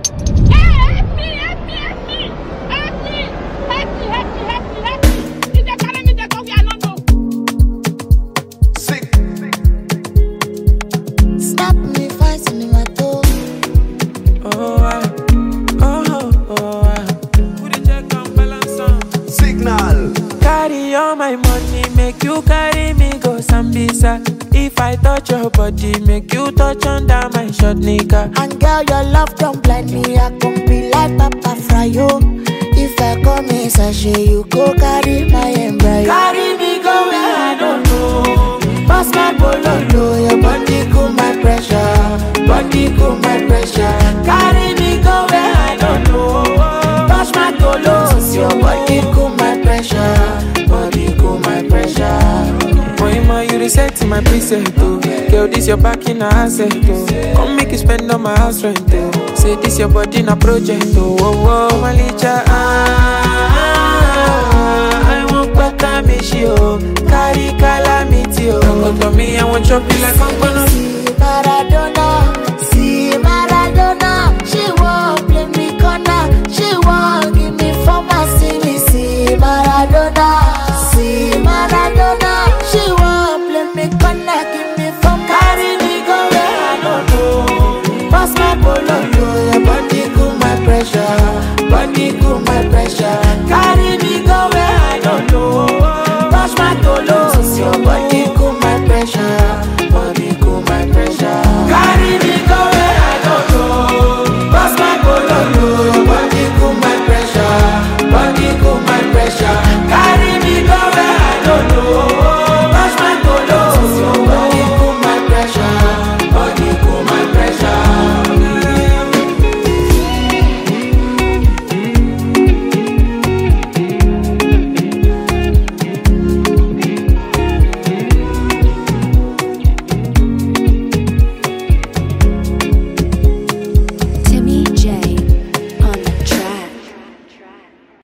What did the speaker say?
Carry all my money, make you carry me go Sambisa. If I touch your body, make you touch under my short nigga. And girl, your love don't blind me. I can be like Papa Fryo. If I come in sachet, you go carry my embryo. Carry me go where I don't know. Pass my bololo, your body cool my pressure. Body cool my pressure. Carry me go where I don't know. Touch my tolos, your body cool my pressure. Body cool my pressure. Moima, you reset to my preset, oh. Girl, this your back in a asset, oh. Come make you spend on my house rent, oh. Say this your body in a project, oh. Oh, oh, Malicha, I want better me, she, oh. Carry calamity, oh. Come to me, I want chop you like I'm gonna.